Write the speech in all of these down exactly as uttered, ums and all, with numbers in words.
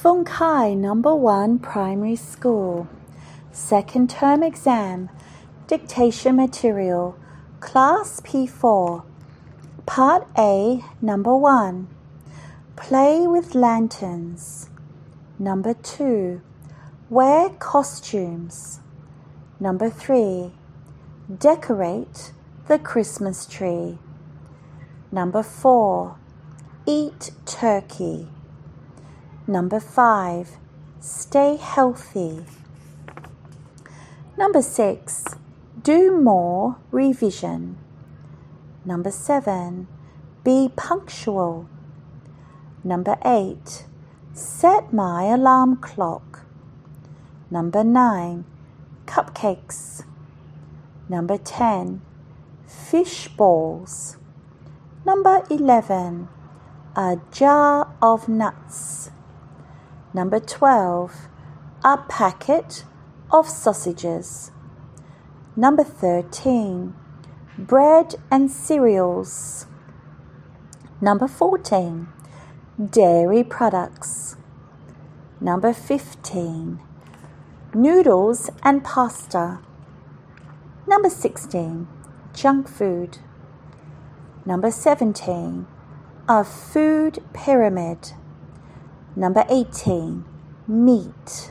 Fung Kai Number One Primary School. Second Term Exam. Dictation Material. Class P four. Part A, Number One. Play with lanterns. Number Two. Wear costumes. Number Three. Decorate the Christmas tree. Number Four. Eat turkey. Number Five. Stay healthy. Number Six. Do more revision. Number Seven. Be punctual. Number Eight. Set my alarm clock. Number Nine. Cupcakes. Number Ten. Fish balls. Number Eleven. A jar of nuts. Number Twelve. A packet of sausages. Number Thirteen. Bread and cereals. Number Fourteen. Dairy products. Number Fifteen. Noodles and pasta. Number Sixteen. Junk food. Number Seventeen. A food pyramid. Number Eighteen. Meat.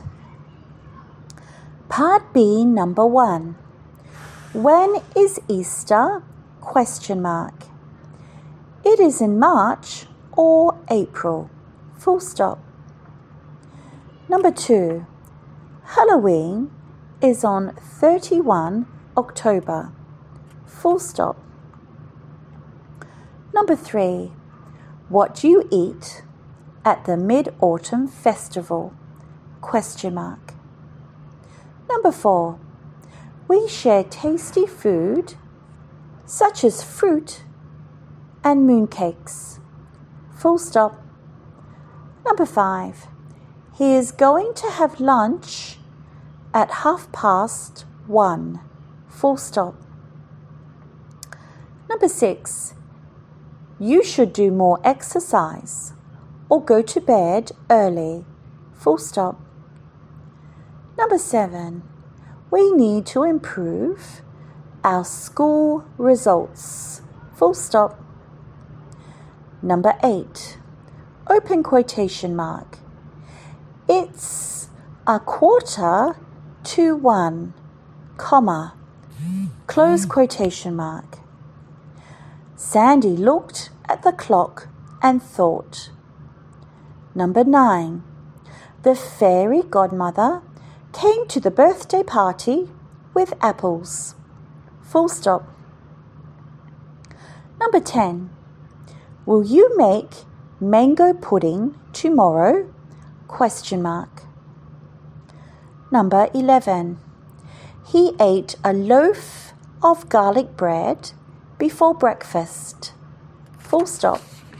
Part B, Number One. When is Easter? Question mark. It is in March or April. Full stop. Number Two. Halloween is on thirty-first October. Full stop. Number Three. What do you eat at the Mid-Autumn Festival? Question mark. Number Four. We share tasty food such as fruit and mooncakes. Full stop. Number Five. He is going to have lunch at half past one. Full stop. Number Six. You should do more exercise or go to bed early. Full stop. Number Seven. We need to improve our school results. Full stop. Number Eight. Open quotation mark. It's a quarter to one, comma, close quotation mark. Sandy looked at the clock and thought. Number Nine. The fairy godmother came to the birthday party with apples. Full stop. Number Ten. Will you make mango pudding tomorrow? Question mark. Number Eleven. He ate a loaf of garlic bread before breakfast. Full stop.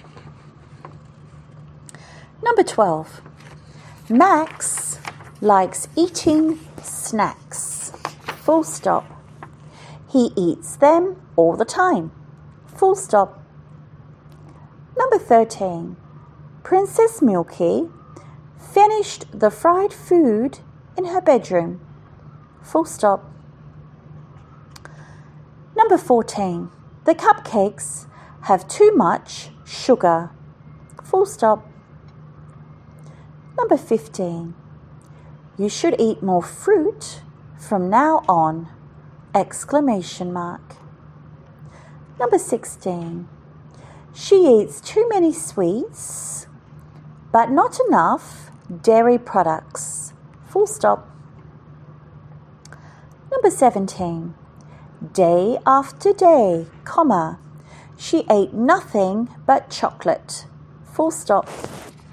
Number Twelve. Max likes eating snacks. Full stop. He eats them all the time. Full stop. Number Thirteen. Princess Milky finished the fried food in her bedroom. Full stop. Number Fourteen. The cupcakes have too much sugar. Full stop. Number Fifteen. You should eat more fruit from now on. Exclamation mark. Number Sixteen. She eats too many sweets, but not enough dairy products. Full stop. Number Seventeen. Day after day, comma, she ate nothing but chocolate. Full stop.